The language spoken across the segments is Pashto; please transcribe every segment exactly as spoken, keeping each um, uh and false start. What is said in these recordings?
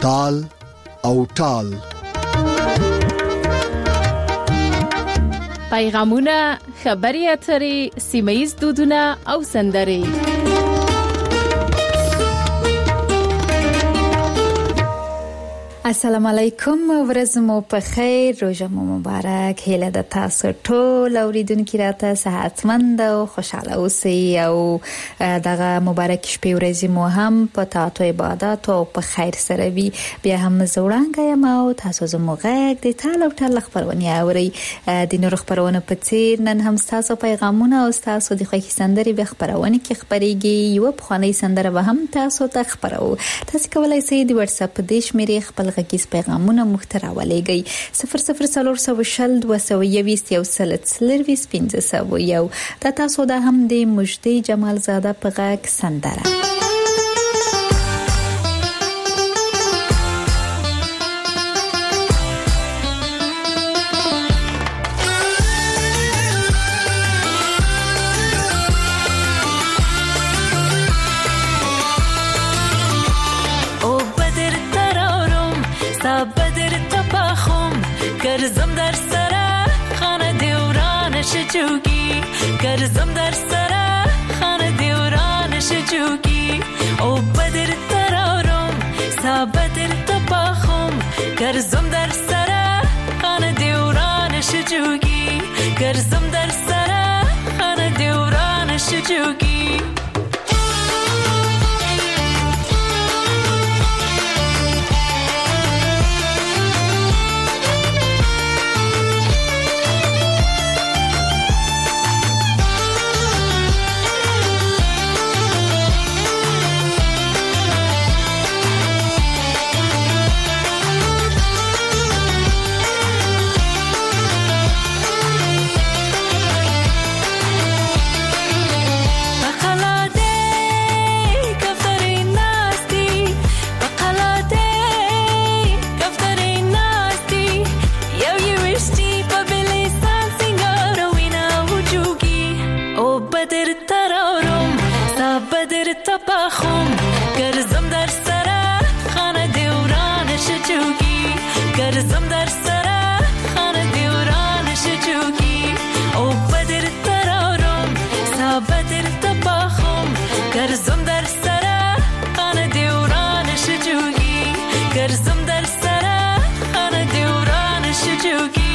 تال او ټال. پیغامونه، خبري اترې، سیمه‌ییز دودونه او سندرې. السلام علیکم، ورځ مو په خیر، روزه مو مبارک. هیله د تاسو ټول اوریدونکو راته صحتمند او خوشاله اوسئ او دغه مبارک شپې ورځې مو هم په طاعت او عبادت او په خیر سره وي. بیا هم زوړانګه یم او تاسو زموږ غږ د تال او ټال خبرونه اورئ. د نور خبرونه په څیر نن هم تاسو پیغامونه او تاسو د خوښي سندرې به خبرونه کې خبريږي. یو بخوانی سندره به هم تاسو ته خبرو. تاسو کولای شئ د واتس اپ د شمیرې خپل غږیز پیغامونه مخترا ولېږئ. صفر صفر څلور سوه شل دوه سوه یویشت یو سل څلرویشت پنځه سوه یو. دا تاسو د هم د مجدي جمال زاده په غږ سندره. گرزم در سره خانه دیورانش جوگی، گرزم در سره خانه دیورانش جوگی. او بدر ترارم سا بدر تباخم، گرزم در سره خانه دیورانش جوگی، گرزم در سره خانه دیورانش جوگی. گرزم در سره خانه دیورانش جوگی، گرزم در سره خانه دیورانش جوگی. او بدر ترارم سا بدر تباخم، گرزم در سره خانه دیورانش جوگی، گرزم در سره خانه دیورانش جوگی.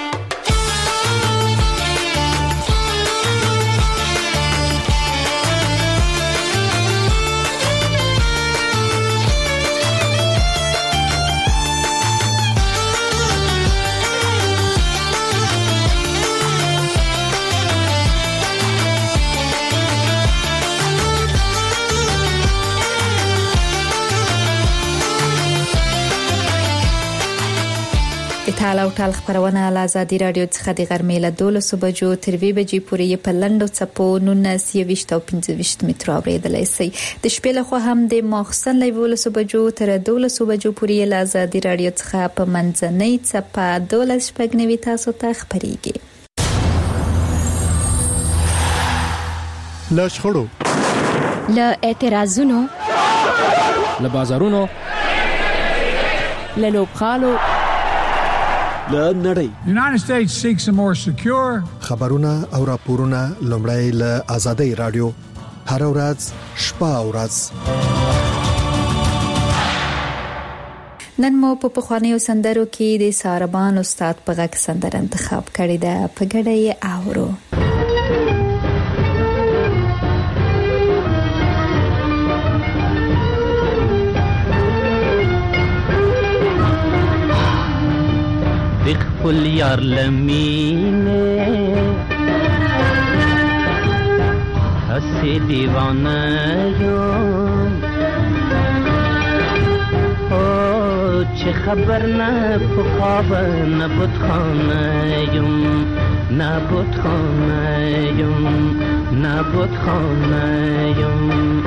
تال او ټال خبرونه له آزادي رادیو څخه د غرمې له دولسو بجو تر وی بجې پورې په لنډو څپو نولس یویشت او پنځه ویشت مترو اوریدلای شئ. د شپې له خوا هم د ماخستن له دولسو بجو تر دولسو بجو پورې له آزادي رادیو څخه په منځنۍ څپه دولس شپږ نوي تاسو ته خبريږي. له شخړو، له اعتراضونو، له بازارونو، له لوبخالو، له نړۍ. The United States seeks a more secure. خبرونه او راپورونه لومړی له آزادۍ رادیو هر ورځ شپه او ورځ. نن مو په پخوانیو سندرو کې د ساربان استاد په غږ سندره انتخاب کړې ده. په ګډه یې اورو. خپل یار لمینه هستی دیوانه یم، او چه خبر نه په خواب نه بتخانه یم، نه بتخانه یم، نه بتخانه یم.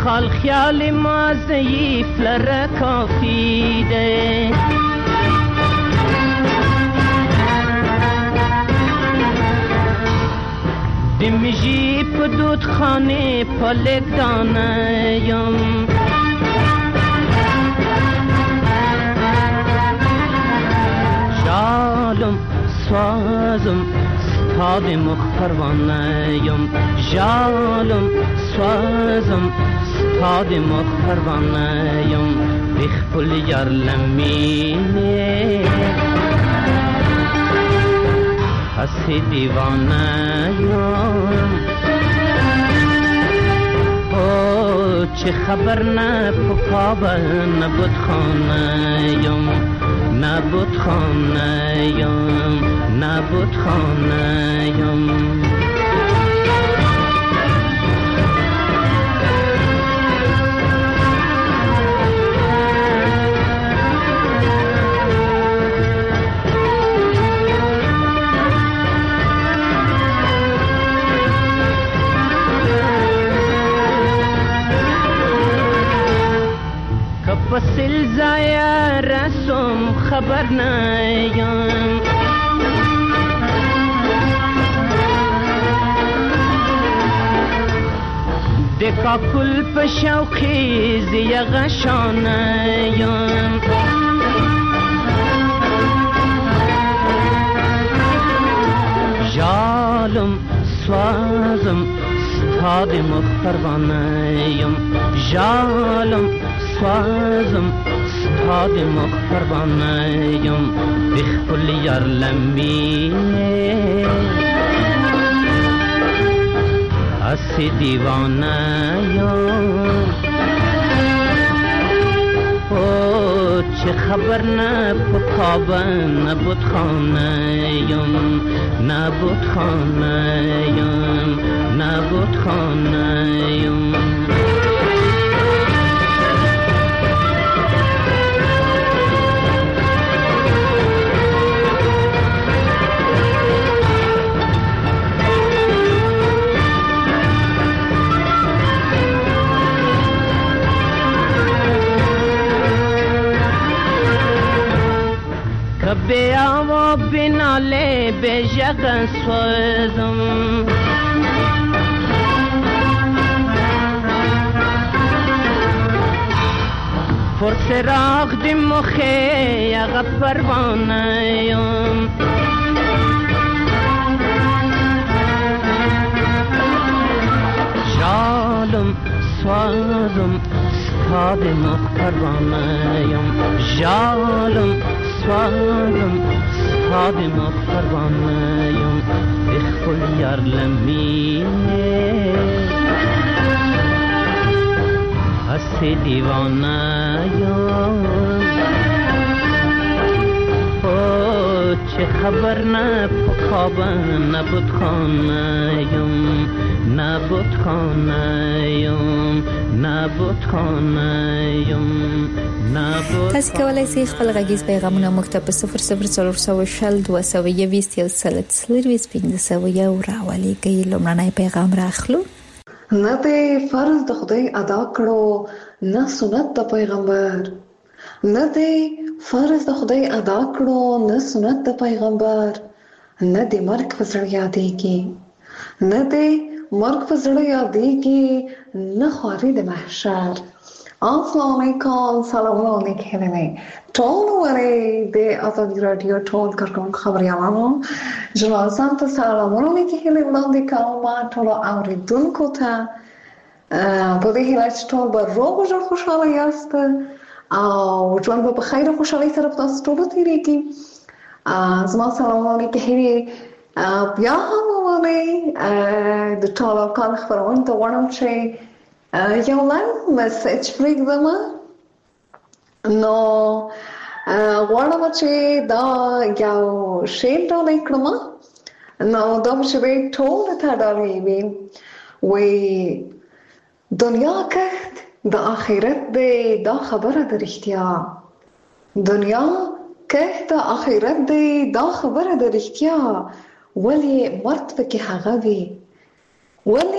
خال خیال ما ضعیف لره کافی ده دمیجی پا دود خانه پالک دانیم جالم سوازم ستاد مخفروانیم جالم سوازم ستاد مخفروانیم بخپل یار لمینه حسی دیوانیم او چه خبر نه پخواب نبود خانیم نبود خانیم نبود خانیم وسیل زایا رسم خبر نیم دکا کل پشوخی زیا غشانیم جالم سوازم ستاد مخفروانیم جالم سوازم ستاد مخفروانیم بخپل یار لمینه حسی دیوانیم او چه خبر نه پخواب نبود خانیم نبود خانیم نبود خانیم بیا و بناله به جگ سوزم فرس راغ دی مخی اغا پروانیم جالم سوزم ستاد مخ پروانیم جالم سوالم ستاد مخفروانیم بخپل یار لمینه حسی دیوانیم او چه خبر نه پخواب نبود خانیم نبود خانیم نبود خانیم تاسو کولای شئ خپل غږیز پیغامونه مکتب په صفر صفر څلور سوه شل دوه سوه یویشت یو سل څلورویشت پنځه سوه یو راولېږئ. لومړنی پیغام راخلو. نه دی فرض د خدای ادا کړو نه سنت د پیغمبر نه دی فرض د خدای ادا کړو نه سنت د پیغمبر نه دی مرګ په زړه یادېږي نه دی مرګ په زړه یادېږي نه خواري د محشر. السلام علیکم سلام علیکم ټول ورې د آزادي رادیو ټول کارکونکو خبريالانو جنازان ته سلامونه لیکلي وړاندې کوم ټول اوریدونکو ته په دې هیله چې ټول به روغ او خوشاله یاست او ژوند به په خیر او خوشحالۍ سره تاسو ټول تیریږي. زما سلامونه لیکلي بیا هم ولې د ټول کار خبرونه ته وړم چې یو لنډ میسج پرېږدم. نو غواړم چې دا یو شعر ډالۍ کړم. نو دا به چې ټول ته ډالۍ وي. وایي دنیا کښت د آخرت دی دا خبره د رښتیا. دنیا کښت د آخرت دی دا خبره د رښتیا. ولې مرد پکې هغه وي ولې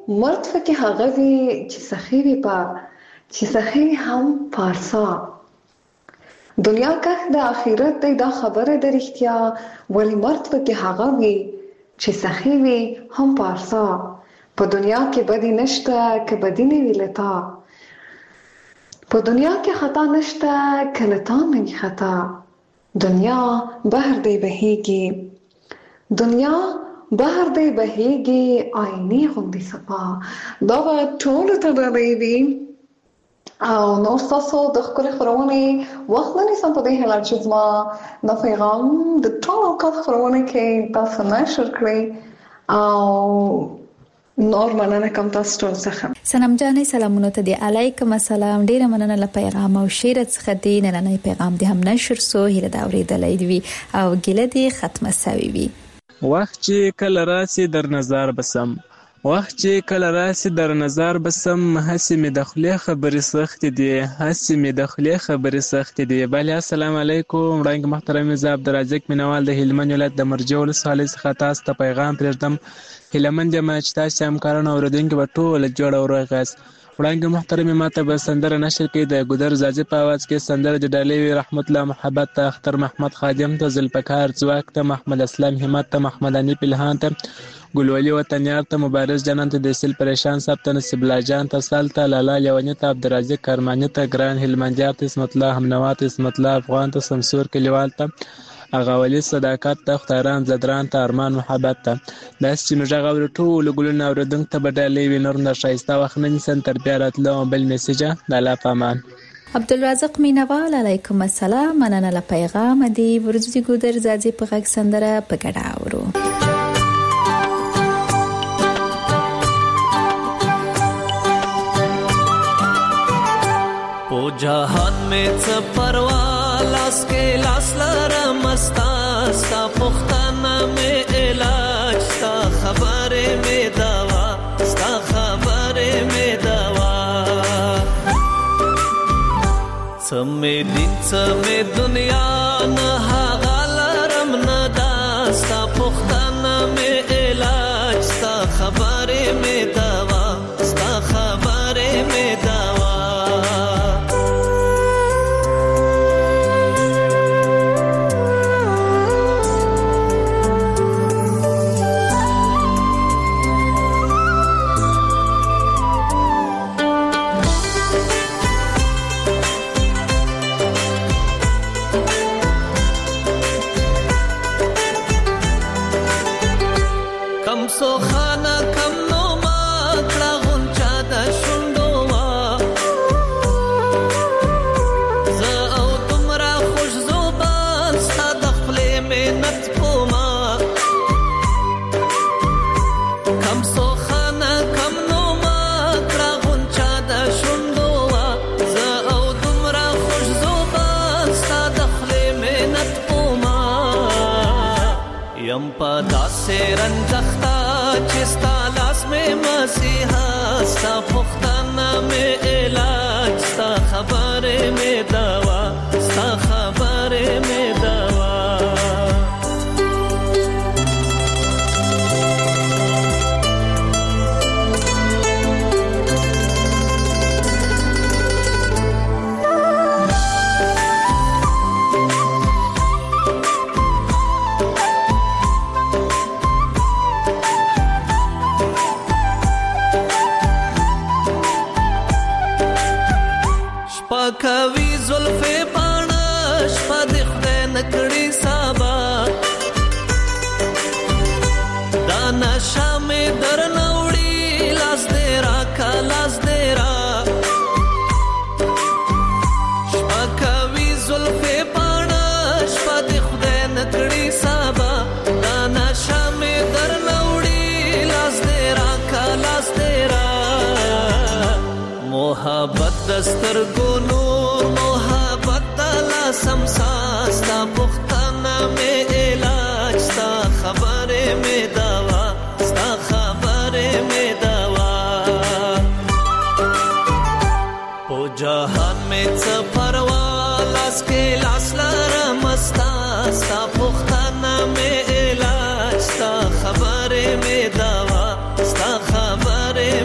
مرد فکر هغه وی چې سخی وی په چې سخی هم پارسا دنیا که د آخرت دی دا خبره د رښتیا ولی مرد فکر هغه وی چې سخی وی هم پارسا په دنیا کې بدی نشته که بدی نه وی لتا په دنیا کې خطا نشته که لتا نه خطا دنیا بهر دی بهیږي دنیا بهر دی بهیږي آینه غوندې صفا دا به ټولو ته ډالۍ وي او نو ستاسو د ښکلې خپرونې وخت نه نیسم په دې هیله چې زما دا پیغام د ټول اوقات خپرونې کې تاسو نشر کړئ او نور مننه کوم تاسو ټول څخه. سلام جانې سلامونه ته دی علیکم السلام. ډیره مننه له پیغام او شعر څخه دی نننې پیغام دی هم نشر سو هیله دا اورېدلې دی او ګله دی ختمه سوي وي. وخت چې کله راسي در نظر بسم وخت چې کله راسي در نظر بسم هسې مې د خولې خبرې سخت دي هسې مې د خولې خبرې سخت دي. بله السلام علیکم وړاندې محترم زه عبدالرزاق مینوال د هلمند ولایت د مرجع ولسوالۍ څخه تاسو ته پیغام پرېږدم. هیلهمند یم چې تاسو همکاران او اورېدونکي به ټول جوړ او روغ یاست. وړاندې محترم ماته به سندره نشر کړي د ګودر زاځي په اواز کې سندره د ډالۍ رحمت الله محبت ته اختر محمد خادم ته ذوالفقار ځواک ته محمد اسلام همت ته محمد انیف الهان ته ګلولي وطنیار ته مبارز جنان ته د سیل پریشان صاحب ته نصیب الله جان ته سال ته لالا لیونی ته عبدالرزاق کرمانی ته ګران هلمندیار ته اسمت الله همنوا ته اسمت الله افغان ته سمسور کلیوال ته اغاولی صداقت ته خطاران زدران ته ارمان محبت ته داس چې موږ غوړو ټول ګلونه اوردونکو ته بدلې وینر نه شایسته وخت نه نسن تر بیا راتلو بل میسج د الله پامان. عبدالرزاق مینوال علیکم السلام. مننه له پیغام دی ورځي ګودر زاځي په غږ سندره په ګډه اورو. او جهان میں څه پروا لاس کې لاس لرم مستا ستا پختانه مې علاج ستا خبره مې دوا ستا خبره مې دوا څه مې دین څه مې دنیا نه هغه لرم نه دا ستا پختانه مې علاج ستا خبره مې دوا ستا خبره مې دوا رنجختا چستا لاس میں مسیحا ستا پختانا میں علاج ستا خبر میں دوا ستا خبر میں دوا کوي زلفې باڼه شپه د خدای نکړي سابا دا نشه مې درنه وړي لاس دې راکه لاس دې را شپه کوي زلفې باڼه شپه د خدای نکړي سابا دا نشه مې درنه وړي لاس دې راکه لاس دې را محبت دستر کو نور محبت دلا سمسا ستا پختانا میں علاج ستا خبر میں دوا ستا خبر میں دوا پو جہان میں څه پروا لاس کے لاس لرم ستا ستا پختانا میں علاج ستا خبر میں دوا ستا خبر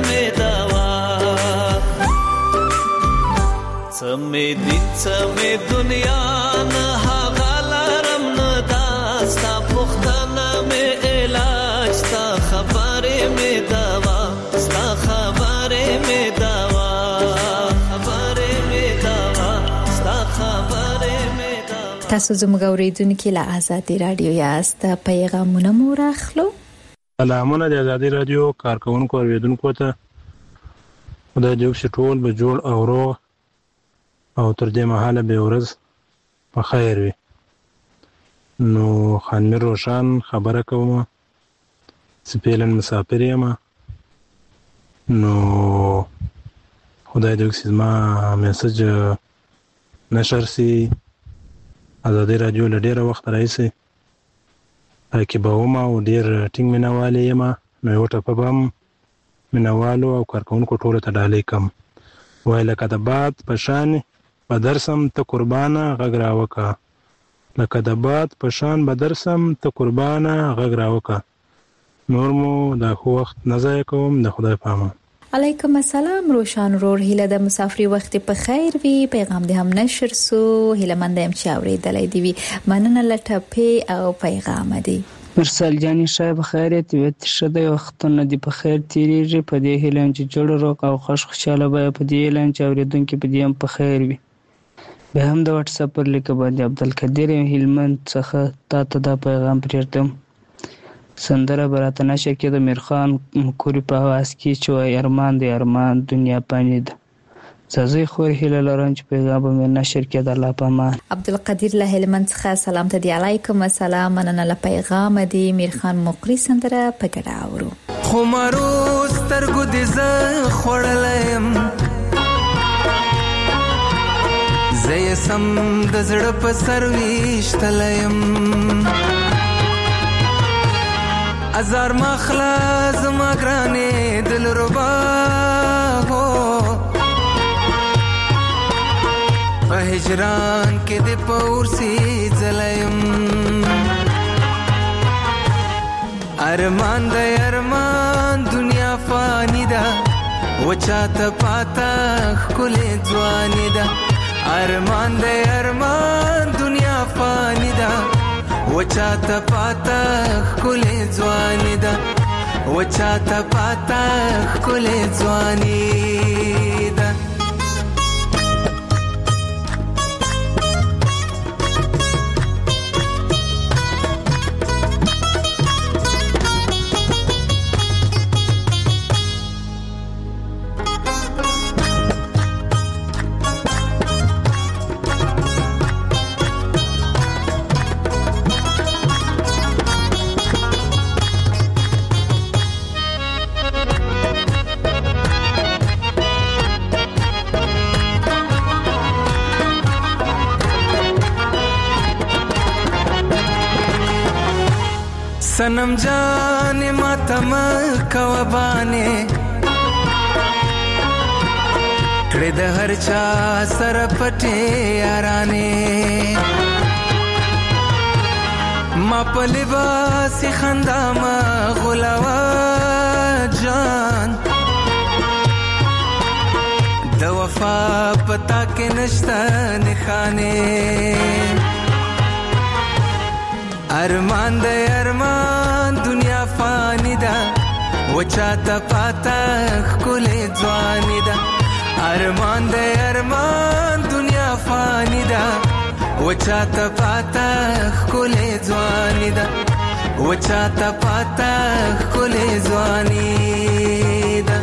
مې دین څه مې دنیا نه هغه لرم نه داستا پختنه مې علاج ستا خبرې مې دوا ستا خبرې مې دوا خبرې مې دوا ستا خبرې مې دوا. تاسو زموږ اوریدونکو له آزادي رادیو یاست. پیغامونه مو راخلو. سلامونه د آزادي رادیو کارکونکو اوریدونکو ته. خدای دې وکړي ټول به جوړ او روغ او تر دې مهاله به ورځ په خیر وي. نو خانمیر روشن خبره کوم، سپیلن مسافر یم. نو خدای دې وکړي زما میسج نشر سي آزادي رادیو له ډېره وخت راهیسې پکې به وم او ډېر ټینګ مینهوالې یم. نو یوه ټپه به هم مینهوالو او کارکوونکو ټولو ته ډالۍ کړم. وایي لکه د باد په شان به درسم ته قربانه غږ راوکړه، لکه د باد په شان به درسم ته قربانه غږ راوکړه. نور مو دا خو وخت نه ضایع کوم. د خدای په امان. علیکم السلام روشن رور. هیله د مسافري وخت په خیر وي. پیغام دې هم نشر سو. هیله مند یم چې اورېدلې دی وي. مننه لټپې او پیغام دی. مرسل جاني شای بخیر ته وت شده وختونه دی په خیر تیریږي. په دې هیله چې جوړ روغ او خوش خوشاله به په دې هیله چې اوریدونکو په دې هم په خیر وي. به هم د واتس اپ پر لیک باندې عبدالقدیر هلمند څخه تا ته دا پیغام پرېږدم. سندره براته نشه کې د میرخان کوری په आवाज کې چې وای ارمان دی ارمان دنیا پانی ده. زازي خور هیله لرم چې پیغام به نشر کې د الله په امان. عبدالقدیر له هلمند څخه سلام ته دی. علیکم السلام. مننه له پیغام دی. میرخان مقری سندره په ګډه اورو. خو مارو سترګو دې ز خړلم زې سم د زړه په سر ویشتلم ازار مخلا زما ګرانې دل ربا هو په هجران کې د پورسي زلم ارمان د ارمان دنیا فانی ده وچاته پاتا خلې ځواني ده ارمان د ارمان دنیا فانی ده وچاته پاتا خلې ځواني ده وچاته پاتا خلې ځواني ده. सनम जाने मातम कवबाने कड़े द हर चा सर पटे याराने मा पलिबासी खंदा मा गुलावा जान द वफा पता के नश्ता निखाने ارمان د ارمان دنیا فانی ده وچاته پاتا خلې ځواني ده ارمان د ارمان دنیا فانی ده وچاته پاتا خلې ځواني ده وچاته پاتا خلې ځواني ده.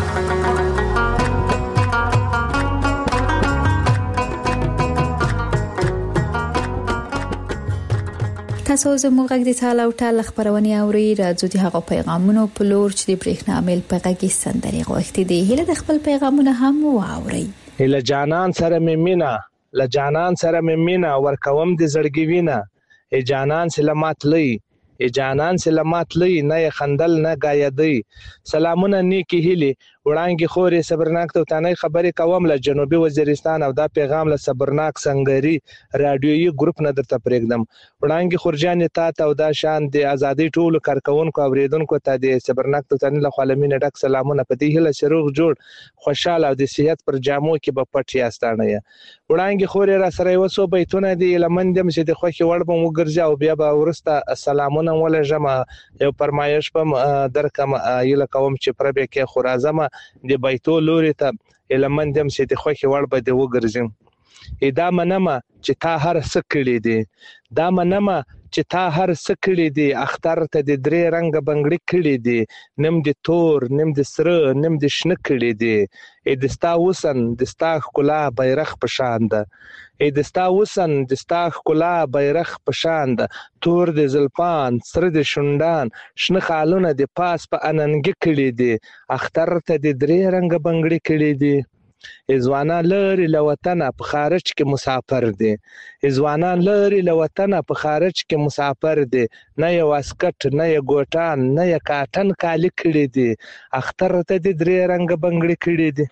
تاسو زموږ غږ د تعالی او تعالی خبرونه اوري. راځو د هغه پیغامونو په لور چې د برېښنا میل په غږ کې سندري غوښتي دي. هله د خپل پیغامونه هم واوري. هله جانان سره مې مینا ل جانان سره مې مینا ورکوم د زړګي وینا ای جانان سلامات لئی ای جانان سلامات لئی نه خندل نه گایدی سلامونه نیکی هلی وړانګې خورې صبرناک توتانۍ خبرې کوم له جنوبي وزیرستان او دا پیغام له صبرناک سنگري رادیویي ګروپ نه درته پرېږدم. وړانګې خورجانې تا ته او دا شان د ازادۍ ټولو کارکوونکو اوریدونکو ته د صبرناک توتانۍ له خوا له مینې ډک سلامونه. په دې هیله چې روغ جوړ خوشحاله او د صحت پر جامو کې به پټ یاستانه یې. وړانګې خورې را سره یو څو بیتونه دي لمن دم چې د خوښې وړ به وګرځي او بیا به وروسته سلامونه ولېږم. یو فرمایش به درکم هیله کوم چې پربې کې خو راځم د بیتو لوري ته لمن دم چې د خوښې وړ به دې وګرځم. دا منمه چې تا هر څه کړي دي، دا منمه چې تا هر څه کړي دي، اختر ته د درې رنګه بنګړي کړي دي، نیم د تور نیم د سره نیم د شنه کړي دي. ای د ستا وسن د ستا ښکلا بیرغ په شان ده، ای د ستا وسن د ستا ښکلا بیرغ په شان ده. تور د زلفان سره د شونډان شنه خالونه د پاس په اننګي کړي دي، اختر ته د درې رنګه بنګړي کړي دي. ځوانان لري له وطنه په خارج کې مسافر دي، ځوانان لري له وطنه په خارج کې مسافر دي. نه یې واسکټ نه یې ګوټان نه یې کاټن کالي کړي دي، اختر ته د درې رنګه بنګړي کړي دي.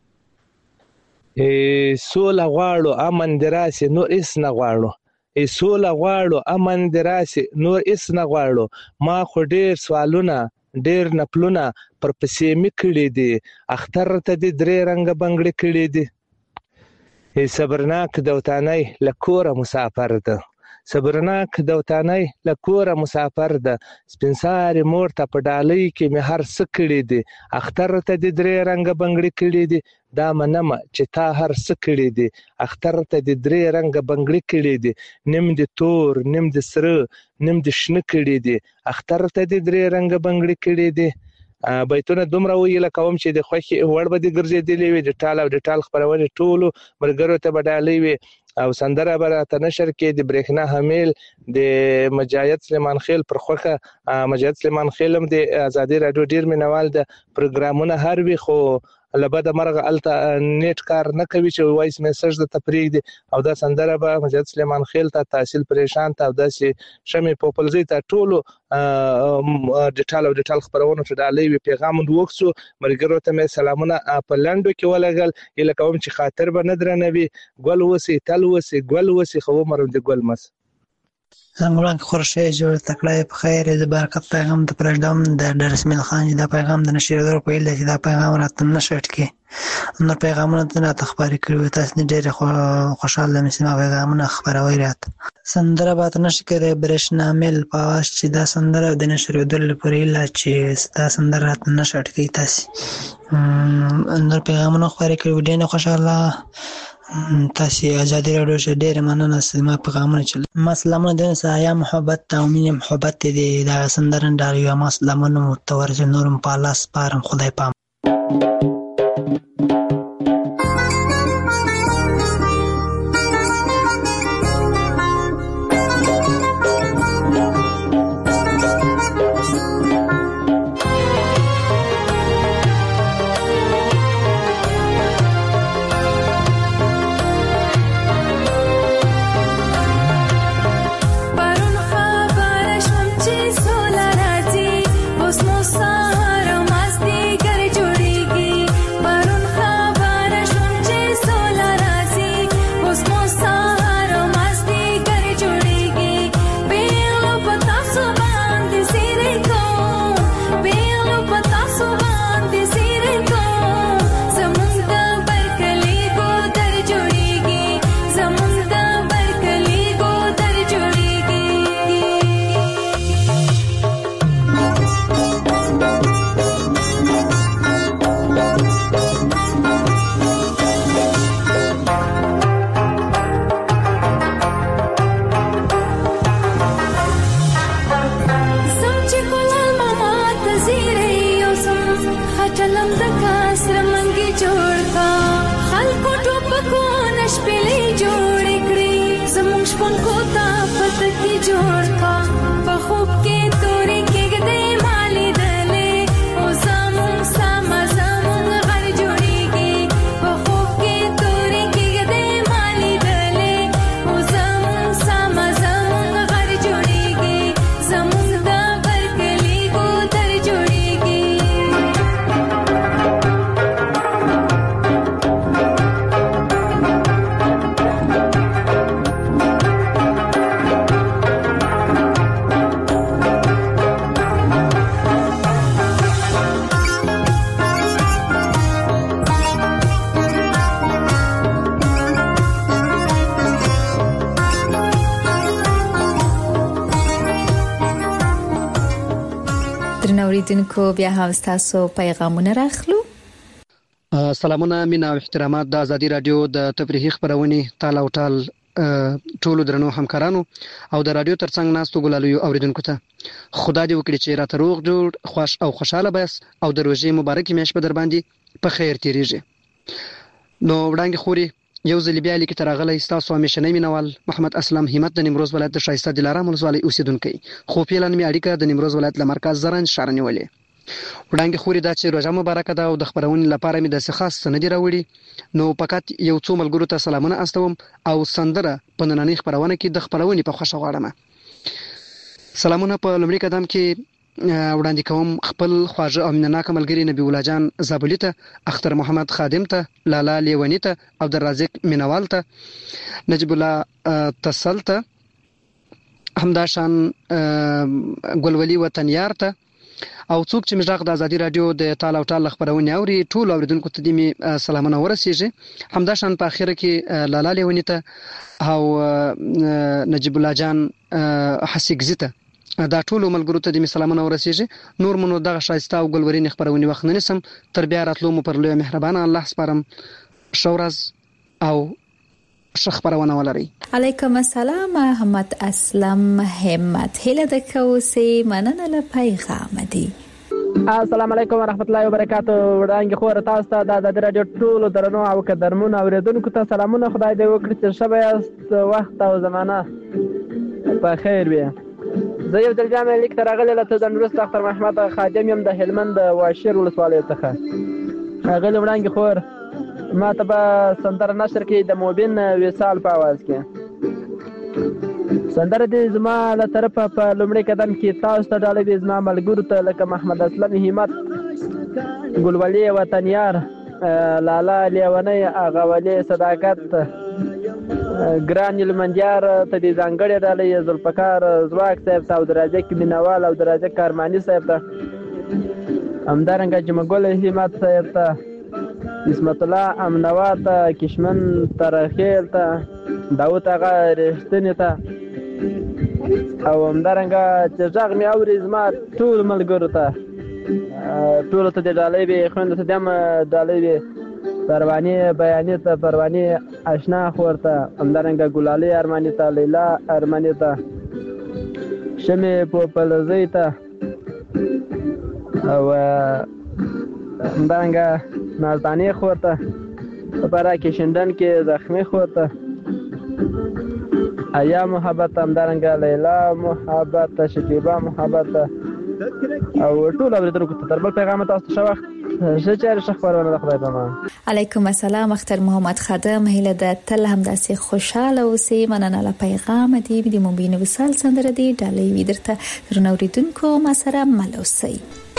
سوله غواړو امن دې راسي نور هېڅ نه غواړو، سوله غواړو امن دې راسي نور هېڅ نه غواړو. ما خو ډېر سوالونه ډېر نپلونه پر پسې مې کړي دي، اختر ته د درې رنګه بنګړي کړي دي. صبرناک دوتانۍ له کوره مسافر ده، صبرناک دوتانۍ له کوره مسافر ده. سپین سارې مور ته په ډالۍ کې مې هر څه کړي دي، اختر ته د درې رنګه بنګړي کړي دي. دا منمه چې تا هر څه کړي دي، اختر ته د درې رنګه بنګړي کړي دي. نیم د تور نیم د سره نیم د شنه کړي دي، اختر ته د درې رنګه بنګړي کړي دي. بیتونه دومره ویله کوم چې د خوښې وړ به دې ګرځېدلې وي. د ټال او د ټال خپرونې ټولو ملګرو ته به ډالۍ وي او سندره به راته نشر کې د برېښنا حمیل د مجاهد سلیمان خېل پر خوښه. مجاهد سلیمان خېل هم د ازادي راډیو ډېر مینوال د پروګرامونه هر وي، خو له بده مرغه هلته نیټ کار نه کوي چې وایس میسج درته پرېږدي. او دا سندره به مجاهد سلیمان خېل ته، تحصیل پریشان ته او داسې شمې پوپلزۍ ته ټولو ډیټال او ډیټال خپرونو ته ډالۍ وي. پیغام وکړو ملګرو ته مې سلامونه په لنډو کې ولګل. هیله کوم چې خاطر به نه درنوي، ګل اوسئ تل اوسئ ګل اوسئ خو عمر د ګل مس. زنګولان خورشه جوړ تکړه په خیر د برکت پیغام د پرېږدم د رسمي خان دا پیغام د نشریدو په اله چې دا پیغام راته نشټ کې نو پیغامونه د نه تخباري کړو. تاسو ډېر خوشاله مې سم پیغامونه خبروي راته. سندره به نشي کېدای برېښنا مل پاس چې دا سندره د نشریدو لپاره اله چې دا سندره راته نشټ کې. تاسو نو پیغامونه خبرې کړو ډېر خوشاله. تاسو ازادي راډیو شه ډېر مننه سیمه پیغامونه چل ما سلامونه د سایا محبت او مینه محبت دې دا سندرن ډاریو ما سلامونه متورز نورم پالاس پارم خدای پام. درنوریدونکو بیا هم تاسو پیغامونه راخلو. سلامونه مینا او احترامات د ازادي رادیو د تفریحي خبرونې تال او ټال ټولو درنو همکارانو او د رادیو ترڅنګ ناستو ګلالو اوریدونکو ته خدای دې وکړي چې راته روغ جوړ خوش او خوشاله بس او د روزي مبارکي میاشت به در باندې په خیر تیریږي. نو وړاندې خوري یو ځل بیا لیکي ترغلې تاسو همیشنۍ مینوال محمد اسلام همت د نیمروز ولایت د شایسته دلارام ولسوالۍ اوسیدونکو خو پیلان می اړیکه د نیمروز ولایت له مرکز زرنج ښار نیولې. وړاندې خوري دا چې روزه مبارکه ده او د خبرونې لپاره می د خاص سندې راوړي. نو فقط یو څو ملګرو ته سلامونه استوم او سندره په نننۍ خبرونه کې د خبرونې په خوښه غواړم. سلامونه په لومړي قدم کې وړاندې کوم خپل خواږه او منناک ملګری نبی الله جان زابلی ته، اختر محمد خادم ته، لالا لیونی ته، عبدالرزاق مینوال ته، نجیب الله تسل ته، همداشان ګلولي وطنیار ته او څوک چې مجاغ د ازادي رادیو د تال او ټال خبرونه اوري ټول اوریدونکو ته دې سلامونه ورسیږي. همداشان په اخر کې لالا لیونی ته او نجیب الله جان حسیګزی ته دا ټول ملګرو ته دې سلامونه ورسیږي. نور منو دغه شایسته او ګلورین خبرونه وخت نه نسم تر بیا راتلو مو پر لوی مهربان الله سپارم. شورز او شخ خبرونه ولري. علیکم السلام محمد اسلام همت هله د کوسي مننه له پیغام دی. السلام علیکم ورحمت الله وبرکاتہ. وړاندې خو تاسو ته د ازادي رادیو ټولو درنو او قدرمنو اوریدونکو ته سلامونه. خدای دې وکړي چې شبه یاست وخت او زمانہ په خیر وي. زه یو ځل بیا مې لیک ته راغلی له د نورست اختر محمد خادم یم د هلمند واشیر ولسوالۍ څخه. هغه وړاندې خور ما ته به سندره نشر کې د موبین وصال په आवाज کې سندره دې زما له طرفه په لومړي قدم کې تاسو ته ډالۍ دې زما ملګرو ته لکه محمد اسلام همت، ګلولي وطنیار، لالا لیونی، اغا ولی صداقت، ګران یلمندیار ته دې ځانګړې ډالۍ، ذوالفقار ځواک صاحب ته، عبدالرزاق مینوال او عبدالرزاق کارماني صاحب ته، همدارنګه جمعګل همت صاحب ته، اسمت الله امنوار ته، کشمن ترخیل ته، داود آقا رښتینی ته او همدارنګه چې غږ مې اوري زما ټول ملګرو ته ټولو ته دې ډالۍ وي. خویندو ته دې هم ډالۍ وي. پروانې بیانې ته، پروانې اشنا خور ته، همدارنګه ګلالۍ ارماني ته، لیلا ارماني ته، شمې پوپلزۍ ته او همدارنګه نازدانې خور ته، په پاره کې شندن کې زخمي خور ته، ایا محبت، همدارنګه لیلا محبت، شکیبا محبت او ټول اوریدونکو ته تر بل پیغام تاسو ته وخت ښه چاره ښه خبرونه خدای په امان. علیکم السلام اختر محمد خادم هله د تل همداسې خوشاله اوسې مننه له پیغام دی د مبین وصال سندره دی ډالۍ وی درته درنوریدونکو ما سره ملوسی.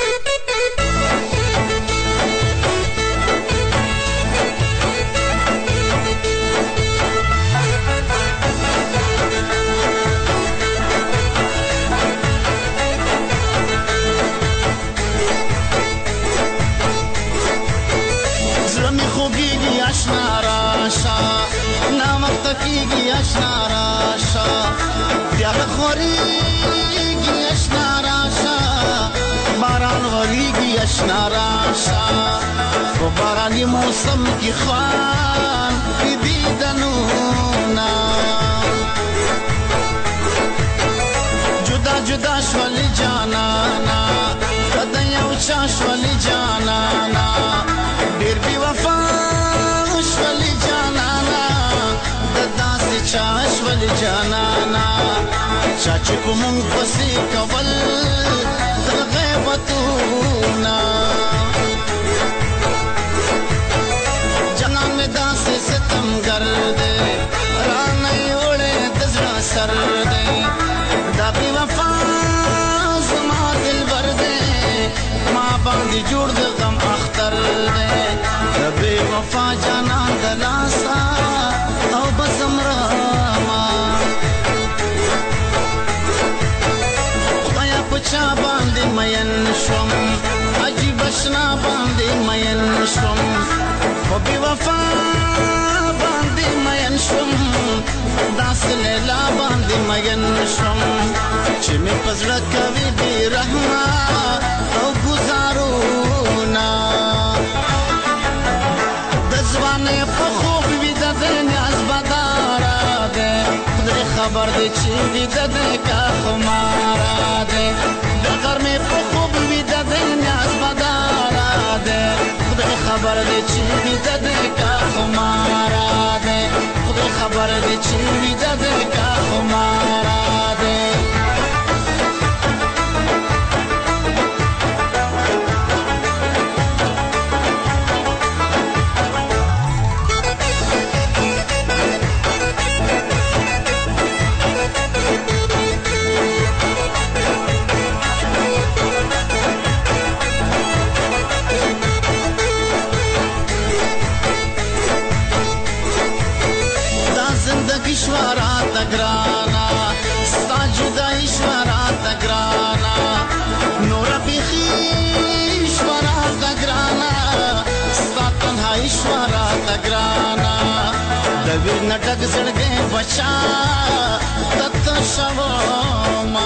بارانی موسم کی خوان دیدنونا جدا جدا شولی جانانا کدیا اوچا شولی جانانا دیر بی وفا شولی جانانا ددا سی چا شولی جانانا چاچو کمون پسی کول در غیبتونا ستم گردے رانی اوڑے دزنا سر دے دا بی وفا زما دل بردے ماں باندی جوڑ دے غم اختر دے دا بی وفا جانا دلاسا او بزم راما خدایا پچا باندی مین شم عجیب اشنا باندی مین شم و بی وفا باندې مین شوم داس لیلا باندې مین شوم چې مې پزړه کوي بی رحمه خبر دی چې ویده دی که خماره دی د غرمې په خوب ویده دی نیاز بداره دی خدای خبر دی چې ویده دی که خماره دی خدای خبر دی چې ویده دی که خماره دی گرانا ستا جدائی شوارات گرانا نورا بیخی شوارات گرانا ستا تنہائی شوارات گرانا دویر نٹک زڑگے بچا تت شوما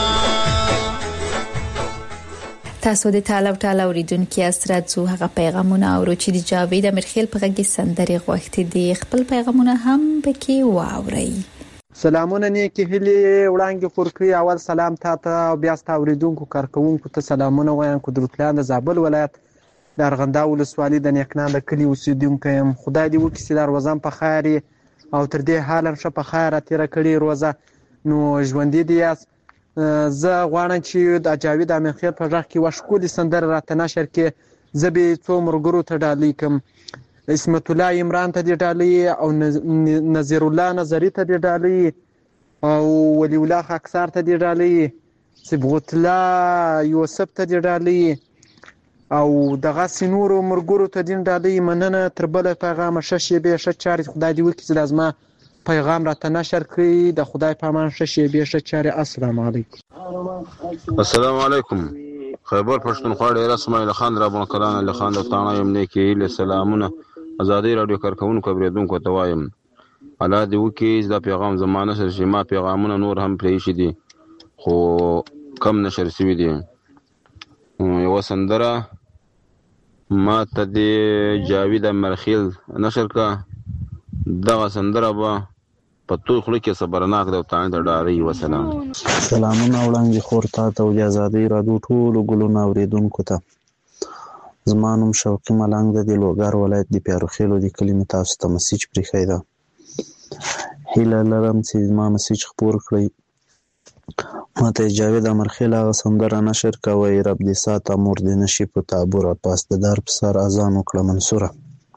تاسو د تاله او تاله اوریدونکو استراتزو هغه پیغامونه او چې د جاوید امرخیل په غږی سندري غوښتي دي خپل پیغامونه هم پکې واوري. سلامونه نیکی هلی وړاندې خورکي اول سلام تاسو او بیا ستاسو اوریدونکو کارکونکو ته سلامونه وایم. قدرتلان د زابل ولایت د ارغنده ولسوالۍ د نیکنان د کلی اوسیدونکو یم. خدای دې وکړي چې د روزان په خیر او تر دې حال ښه په خیر تیر کړي روزه نو ژوندې دي. زه غواړم چې د جاوید امرخیل په ځخ کې وشکولي سندره راته نشر کې زبې څو مرګرو ته ډالۍ کوم. اسمت الله عمران ته دی ډالۍ او نظیر الله نظری ته دی ډالۍ او ولی الله خاکسار ته دی ډالۍ صبغت الله یوسف ته دی ډالۍ او دغه سینورو مرګرو ته دی ډالۍ. مننه تر بل پیغام ششه به ش چاري خدای دی وکړي چې لازمه پیغام راته نشر کړي. د خدای په امان ششه به ش چاري. السلام علیکم. السلام علیکم. خیبر پښتونخوا ډیر اسماعیل خان رابون کلان له خان د تانه یم نیکی له سلامونه ازادي رادیو کارکونکو اوریدونکو ته وایم الله دې وکړي چې دا پیغام زمانه سره چې ما پیغامونه نور هم پرې شي دي خو کم نشر شوي دي. یو سندره ما ته دې جاوید امرخیل نشر کا دغه سندره به په تو خلک کې صبرناک د تانه د ډاري وسلام. سلامونه وړاندې خور تا ته د ازادي رادیو ټول ګلونه اوریدونکو ته زمانم شوقي ملنګ د لوګر ولایت د پیاروخیلو د کلمې تاسو ته مسیج پرې دا هیله لرم چې ما مسیج خبر کړی. ما ته جاوید امرخیل هغه سندره نشر کوي رب دې ساته مور دې نشي په تابور پاس د در په سر اذان وکړه منصوره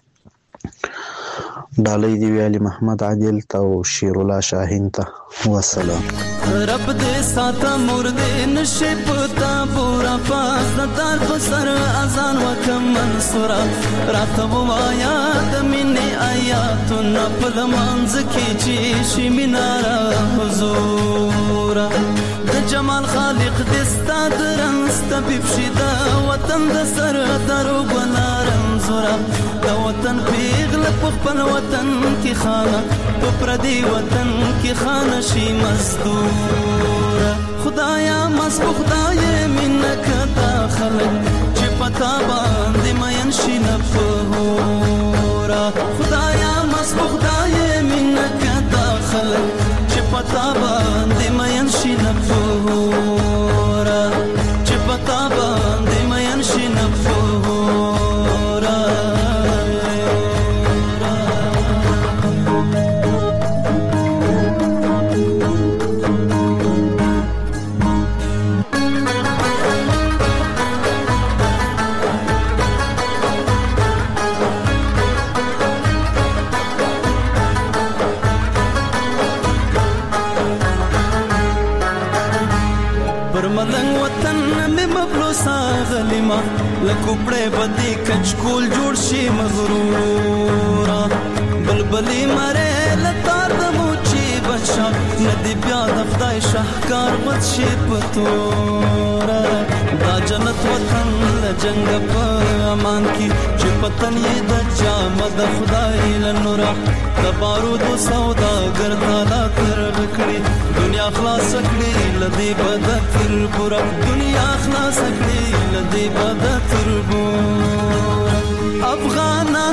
ډالۍ دی ویالي محمد عادل ته او شیر الله شاهین ته والسلام. رب دې ساته مور دې نشي پتا پورا پاس دار په سر اذان وکم منصوره راته وایا د مینې آیاتونه په منځ کې چې شي میناره حضور د جمال خالق دې ستاد رنست بيبشدا وطن د سر درو بلارم زورا د وطن پیغل په خپل وطن کې خانه په پردي وطن کې خانه شي مزدور خدایا مس خدای منک داخله چې پتا باندې مین شي نه پهورا خدایا مس خدای منک داخله چې پتا باندې مین شي نه پهورا چې پتا باندې مین شي نه پهورا لکوپړې بدی کچکول جوړ شي مغرورا بلبلی مره لتا د موچی بچا ندی بیا د خدای شاهکار بد شي پتورا دا جنت وطن لجنګ په امان کی چې پتن یې د جامد خدای لنورا د بارود سودا ګرځالا تر وکړي دنیا خلاص کړي لدی بد تر پورا دنیا خلاص کړي لدی بد تر پورا افغانان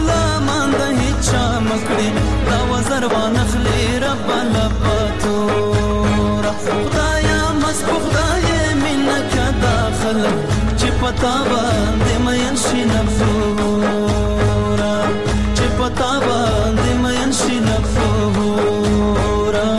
مغلامان د هیچا مکړي دا وزر وانخلي رب لپاتو خلک چې پتا باندې مین شي نفورا چې پتا باندې مین شي نفورا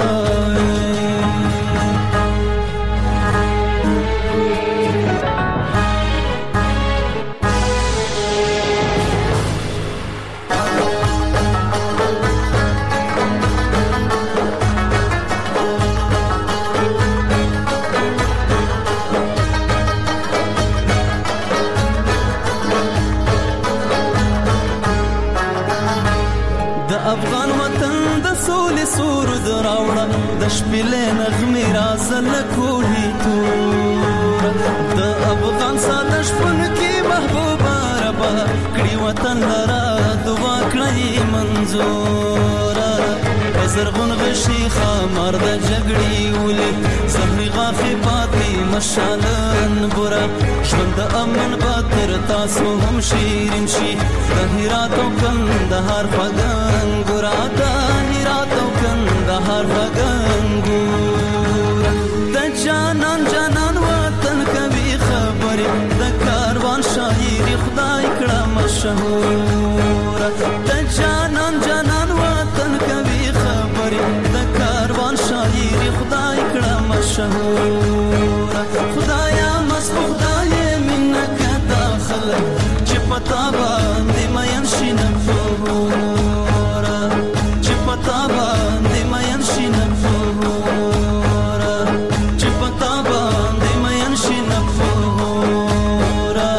افغان وطن د سولې سرود راوړه د شپېلې نغمې راځه له کوهي تور د افغان ساده شپون کې محبوبه ربه کړي وطن لره دعا کړئ منظوره په زرغون غشي خامار د جګړې ولې زهري غاښې پاتې مشالن بوره ژوند د امن به تر تاسو هم شیرین شي د هرات او کندهار خوږه انګوره د هرات او کندهار خوږه انګوره د جانان جانان وطن کوي خبرې د کاروان شاعري خدای کړه مشهوره د جانان جانان وطن کوي خبرې د کاروان شاعري خدای کړه مشهوره خدایا مست خدای مینه که داخله چې پتا باندې مین شي نفورا چې پتا باندې مین شي نفورا چې پتا باندې مین شي نفورا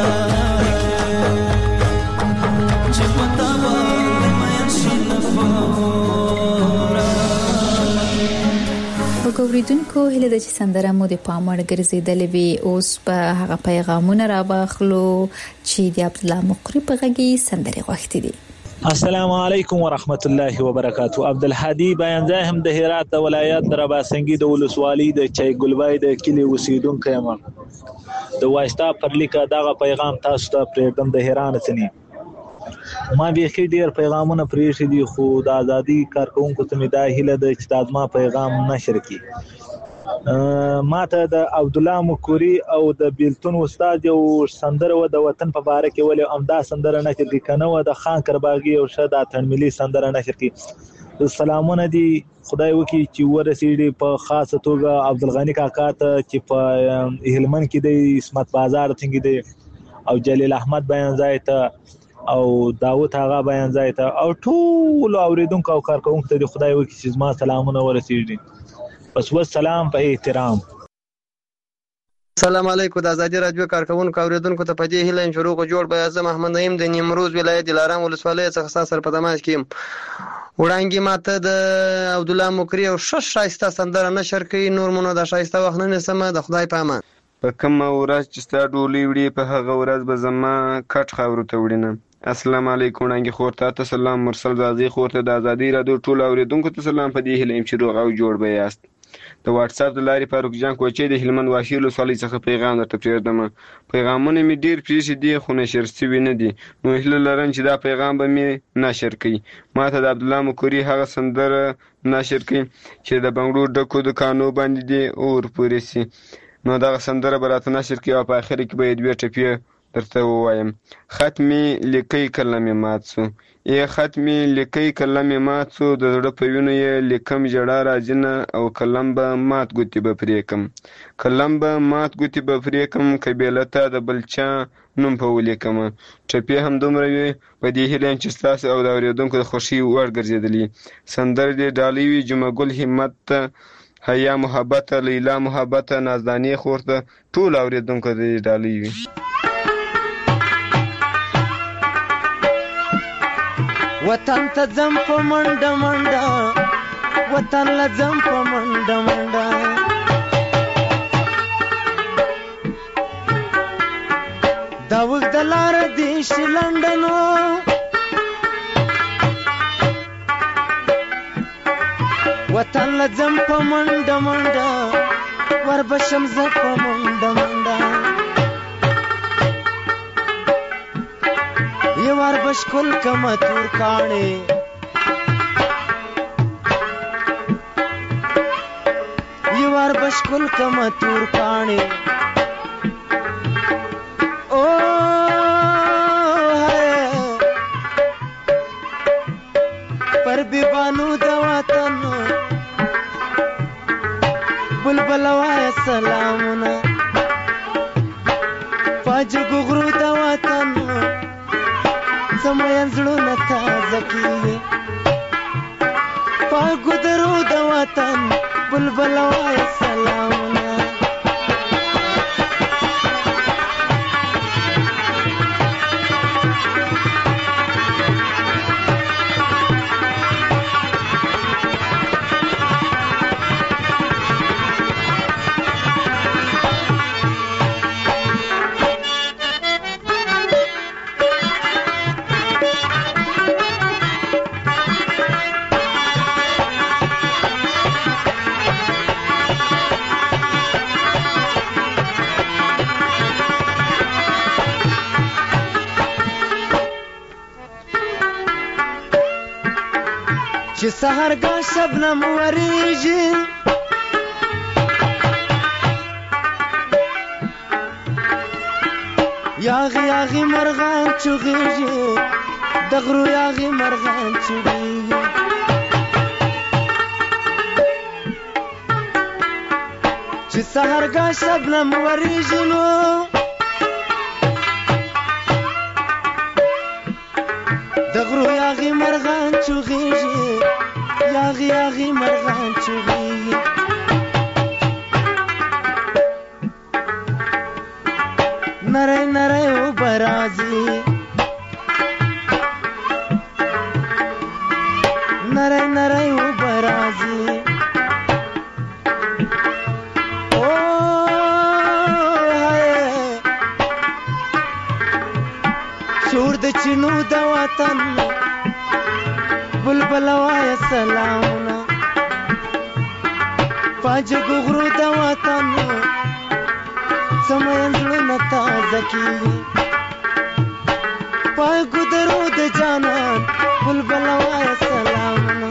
چې پتا باندې مین شي نفورا وګوریدونکو هله د سندره مو د پاموړ ګرځیدلې وی اوس په هغه پیغامونه را باخلو چې د عبد الله مقری په غږی سندره غوښتي دي. السلام علیکم ورحمت الله وبرکاتہ. عبد الحادی بیانځای هم د هرات ولایت د رباسنګي د ولسوالۍ د چای ګلبای د کلی اوسیدونکو یم. د وایستا پر لیکه دغه پیغام تاسو ته پرېږدم د هران څخه. ما بیخي ډیر پیغامونه پریښي دي خو د ازادي کارکونکو ته مې دا هیله ده چې دا زما پیغام نشر کړي. ما ته د عبد الله مقری او د بیلتون استاد یو سندره و د وطن په باره کې ولې امدا سندره نشر کړي کنه و د خان کرباغي او شاد اتنملي سندره نشر کړي. سلامونه دي خدای وکي چې ورسېږي په خاصه توګه عبدالغنی کاکا ته چې په هلمند کې د اسمت بازار څنګه دی او جلیل احمد بیانځای ته او داوود هغه بیانځای ته او ټول اوریدونکو او کارکونکو ته خدای وکي چې زما سلامونه ورسېږي. بس والسلام په احترام. السلام علیکم. د ازادي رادیو کارکونکو اوریدونکو ته په دې هیله شروع کو جوړ بیا زه محمد نعیم د نیمروز ولایت دلارام ولسوالۍ څخه سره په دماغ کې وړاندې ماته د عبد الله مقری او شش شایسته سندره نشر کړي. نور مونږ د شایسته وخت نه سم د خدای په امان. په کوم ورځ چې ستا ډولۍ وړي په هغه ورځ به زما کټ خاورو ته وړینه. السلام علیکم وړاندې خور ته سلام مرسل زازي خور ته د ازادي رادیو ټول اوریدونکو ته سلام په دې هیله چې روغ او جوړ به یاست. د واتس اپ د لارې فاروق جان کوچې د هلمند واشي ولسوالۍ څخه پیغام درته پرېږدم. پیغامونه مې ډېر پریښي دي خو نشر شوي نه دي نو هیله لرم چې دا پیغام به مې نشر کړي. ما ته د عبدالله مقری هغه سندره نشر کړي چې د بنګړو ډکو دکانو باندې دې اور پورې سي نو دغه سندره به راته نشر کړي او په آخر کې به یې دوې ټپې درته ووایم. خط مې لیکئ قلم مې مات سو ای خط مې لیکئ قلم مې مات سو د زړه په وینو یې لیکم ژړا راځي نه او قلم به مات ګوتې به پرې کړم قلم به مات ګوتې به پرې کړم قبیله ته د بل چا نوم په ولیکم. ټپې همدومره وي په دې هیله یم چې ستاسو او د اورېدونکو د خوښۍ وړ ګرځېدلي. سندرې دې ډالۍ وي جمعه ګل همت ته حیا محبت لیلا محبت نازدانې خور ته ټول اورېدونکو دې ډالۍ وي. وطن ته ځم په منډه منډه وطن له ځم په منډه منډه دا اوږده لاره دې شي لنډنو وطن له ځم په منډه منډه وربشم زه په منډه منډه یوار بشکل کما تور کاڼې یوار بشکل کما تور کاڼې پاجګو غرو د وطن زموږ زړونه تازه کیږي پاګو درو د وطن بلبل وای سلامونه چې سحرګاه شبنم وریږي یاغي یاغي مرغان چغېږي د غرو یاغي مرغان چغېږي چې سحرګاه شبنم وریږي نو د غرو یاغي مرغان چغېږي یاغي یاغي مرغان چغېږي نری نری اوبه راځي نری نری اوبه راځي او شور د چینو د وطن بلبل وای سلامونه پاجګو غرو د وطن زموږ زړونه تازه کیږي پاګو درو د جانان بلبل وای سلامونه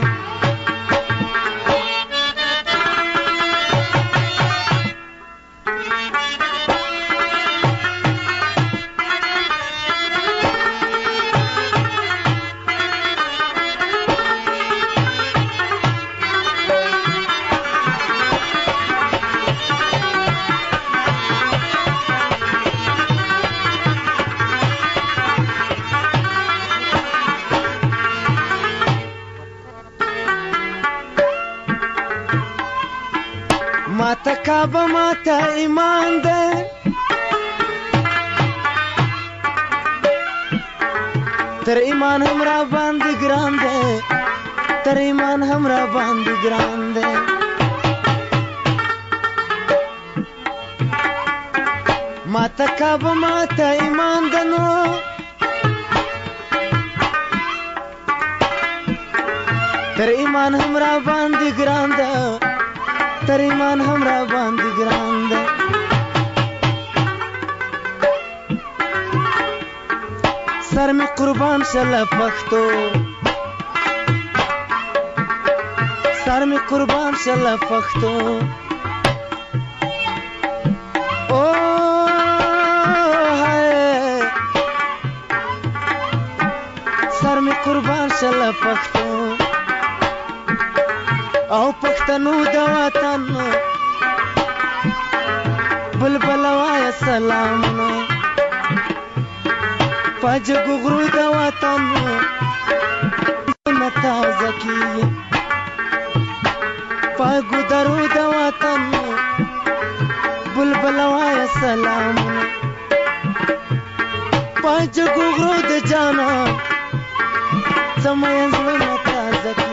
ماته کعبه ماته ایمان ده تر ایمان هم را باندې ګران ده تر ایمان هم را باندې ګران ده ماته کعبه ماته ایمان ده نو تر ایمان هم را باندې ګران ده تر ایمان هم را باندې ګران ده سر می قربان شله پښتو سر می قربان شله پښتو او هاي سر می قربان شله پښتو او پښتنو د وطن بلبل وای سلامونه پاجګو غرو د وطن زړونه تازه کیږي پاګو درو د وطن بلبل وای سلامونه پاجګو غرو د جانان زموږ زړونه تازه کیږي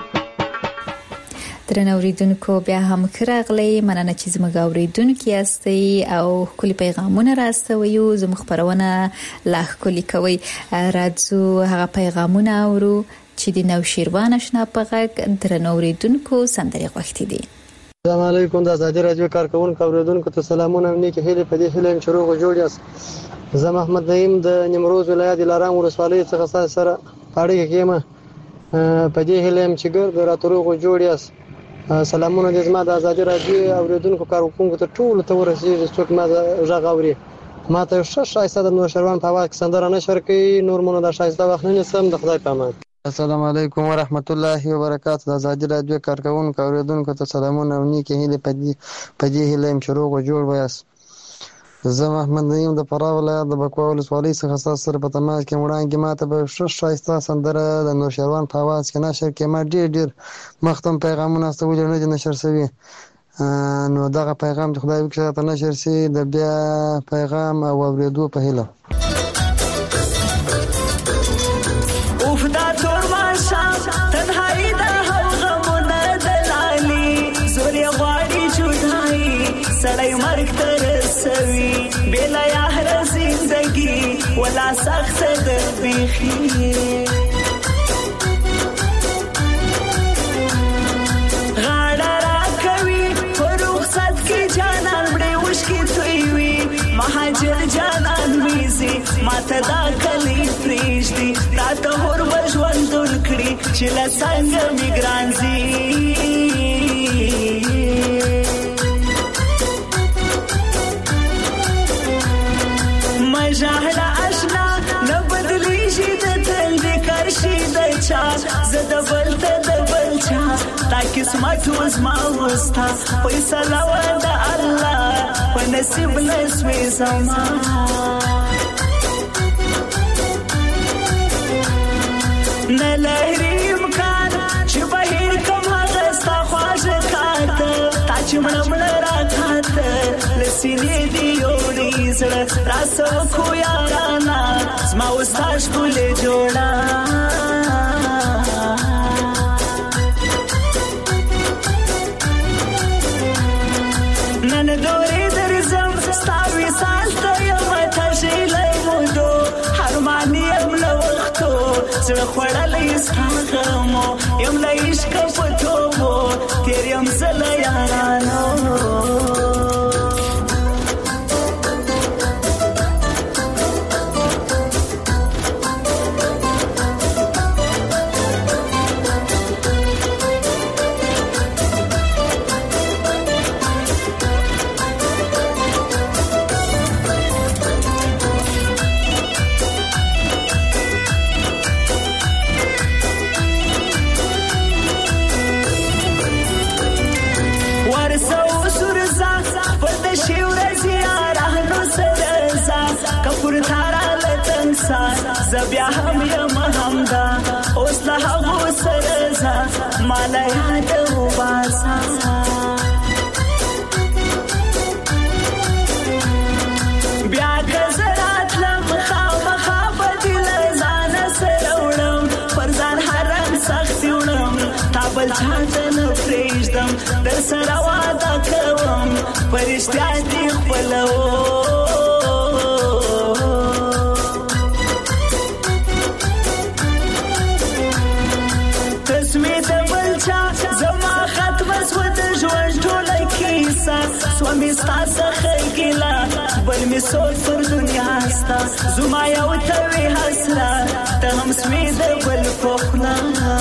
درنو اوریدونکو بیا هم راغلی مننه چې زموږ اوریدونکو یاستئ او کلی پیغامونه راستوي زموږ خبرونه لا کلی کوي راځو هغه پیغامونه اورو چې د نو شیروان آشنا په غږ درنو اوریدونکو سندري غوښتي دي. السلام علیکم د آزادي رادیو کارکونکو اوریدونکو ته سلامونه نیکی هیله په دې هیله چې روغ جوړ یاست. زه محمد نعیم د نیمروز ولایت دلارام ولسوالۍ څخه سره اړیکه کوم په دې هیله چې ګرد راتروغ جوړ یاست. سلامونه د زما د آزادي رادیو اوریدونکو کارکونکو ته ټول ته ورسیږي څوک ما ژغ اوري ما ته ش شایسته د نوشروان په واک سندره نشر کوي نور مونږ د شایسته وخت نه سم د خدای په امان. السلام علیکم ورحمت الله وبرکاته. د آزادي رادیو کارکونکو اوریدونکو ته سلامونه او نیکی هیله په دې په دې هیله چې روغ جوړ وایاست. زه محمد نعیم د فراه ولایت د بکوا ولسوالۍ څخه ستاسو سره په تماس کې وړاندې ماته به ښه ښایسته سندره د نوشیروان په اواز کې نشر کې ما ډېر ډېر مختم پیغامونه استولي نه دي نشر شوي نو دغه پیغام چې خدای وکړي ته نشر شي د بیا پیغام او اورېدو په هیله اوف دا تور ماشا تنهایی دا هم غمونه دلالی زور یې غواړي جدایي سړی مرګ ته رسوي بېله یاره زندګي ولا سخته ده بیخي غاړه راکوي په رخصت کې جانان مړې اوښکې تویوي مهاجر جانان ویزي ماته دا کلی پرېږدي دا ته هور به ژوندون کړي چې له څنګه مې ګران ځي مژاهله اشنا نه بدلیږي د تل د کرشي د چا زه د بل ته د بل چا تا قسمت و زما وستا فیصله وه د الله په نصیب نسوې زما نه لري امکان چې بهیر کم هغه ستا خواږه کاته تا چې مړه مړه راکاته له سینې دې یوړې زړه راسه وکړو یارانه زما و ستا ښکلې جوړه نن دورې درځم ستا وصال ته یمه تږلی مودو حرمان یم له وختو زړه خوړلی ستا غمو یم له عشقه په توبو تېر یم زه له یارانو زبیا هم یم همدا اوس له هغو سره ځه ماله یاد وباسه بیا که زه راتلم خامخا به دې له ځانه سره وړم پر ځان حرم سختي وړم تا بل چا ته نه پرېږدم در سره واده کوم په رښتیا دې خپلوم سومی ستا څخه ګیله بل مې سوچ پر دنیا ستا زما یو ته وې حسرت ته هم سوې د بل په خوله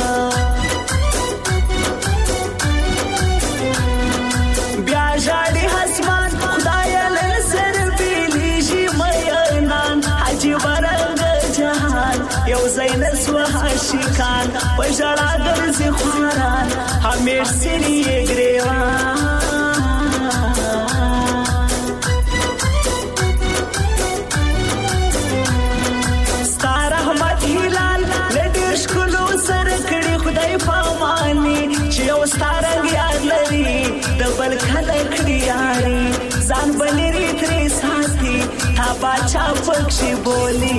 بیا ژاړي اسمان خدایه له سره بېلېږي مینان عجیبه رنګه جهان یو ځای نه سوه عاشقان په ژړا ګرځي خواران همیش ځینې یې ګرېوان بل کله کړي یاري ځان بلري ترې ساتي تا باچا پکښې بولي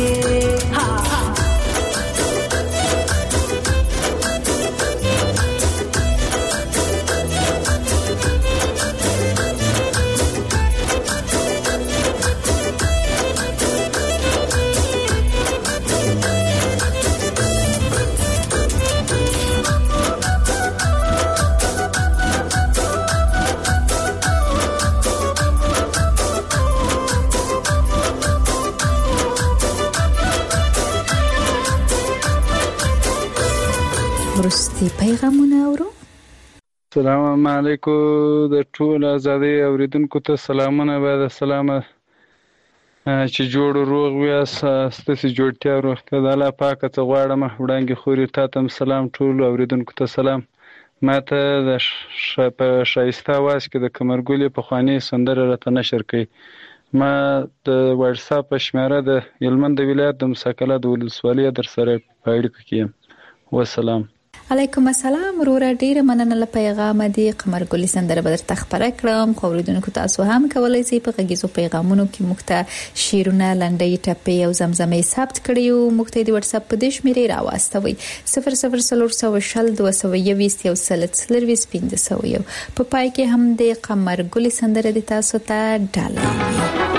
وروستي پیغامونه اورو. السلام علیکم د ټول ازادي اوریدونکو ته سلامونه بعد سلامه چې جوړ روغ ویاست ستاسو جوړتیا روغتیا د الله پاک ته غواړم وړاندې خوري تاسو هم سلام ټول اوریدونکو ته سلام ماته د په شایسته واس کې د کمرګولې په خواني سندره راته نشر کړي ما د واتس اپ شمیره د هلمند ولایت د مسکله د ولسوالۍ در سره په اړیکه کې یم. والسلام. علیکم السلام وروره، ډیره مننه له پیغام دی. قمر ګلی سندره به درته خبره کړم. خو اوریدونکو تاسو هم کولای شئ په غږیزو پیغامونو کې موږ ته شیرونه، لنډۍ، ټپې او زمزمې ثبت کړئ او موږ ته د واتس اپ په دې شمیرې راواستوي صفر صفر صفر صفر شل دوه سوه یوویشت یو سل څلرویشت پنځه سوه یو. په پای کې هم د قمر ګلی سندره د تاسو ته ډالۍ.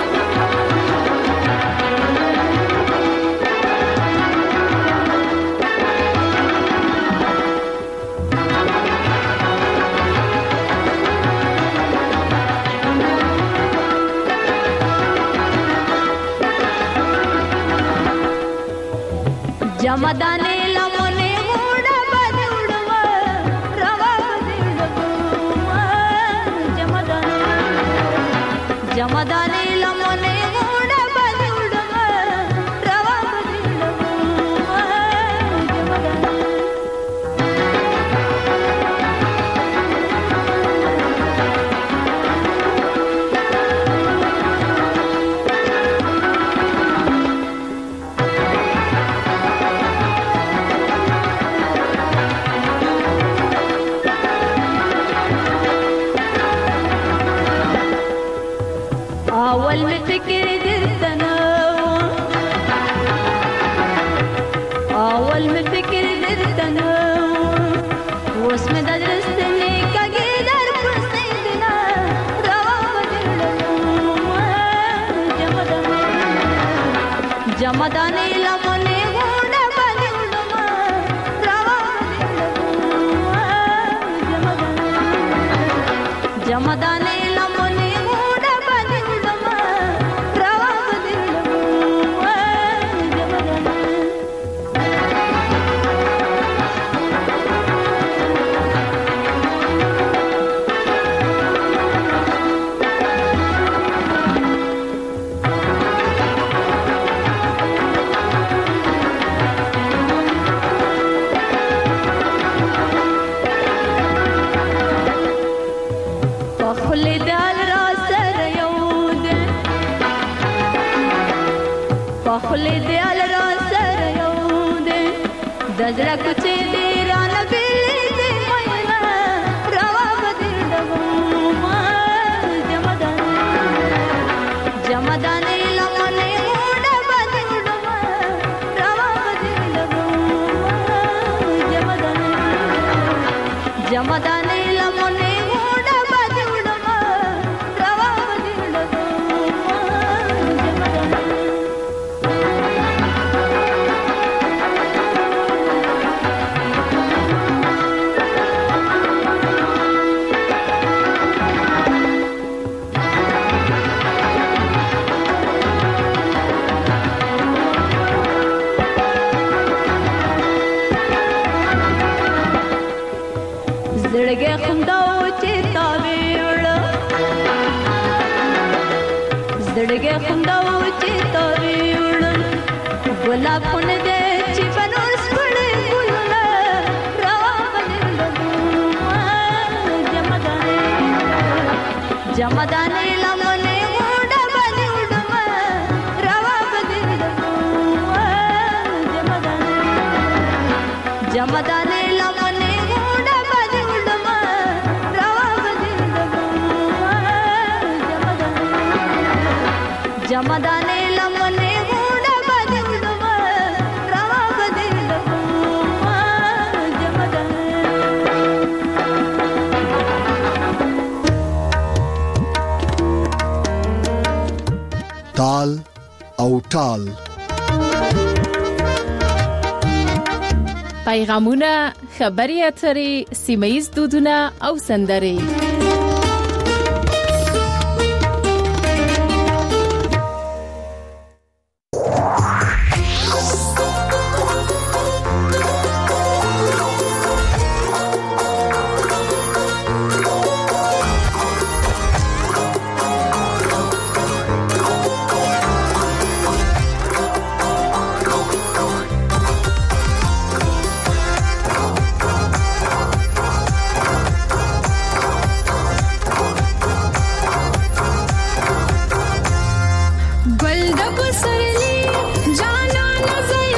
जमदाने लमने मोड़ा बदुड़वा रवा बदुड़वा जमदाने जमदाने लमने मोड़ा बदुड़वा रवा बदुड़वा जमदाने أول ما فكر درتنا أول ما فكر درتنا واسم درستني كجدار بسيدنا رواب درلنا جمداني جمداني لمني غودا بدلنا رواب درلنا جمداني جمداني لمني غودا خلی دیال را سر یوده دزرا کچه دیران بیلی دی مینا روا بدل دگوما جمدانه جمدانه لمنه مودا بدل دگوما روا بدل دگوما جمدانه جمدانه لمنه مودا بدل دگوما روا بدل دگوما جمدانه زړګي خنداو چې تاویړ زړګي خنداو چې تاویړ ګلاب خون دې چې بنور سپړې ګلونه روا بدلګما جمدانه جمدانه لمنه موډه بدلګما روا بدلګما جمدانه جمدانه لمنه موډه जमदाने लमने गोड़ा बदलवा रवा बदलवा जमदाने ताल او ټال پیغامونه، خبري اترې، سیمه‌یز دودونه او سندرې. د پسرلی جانا نظر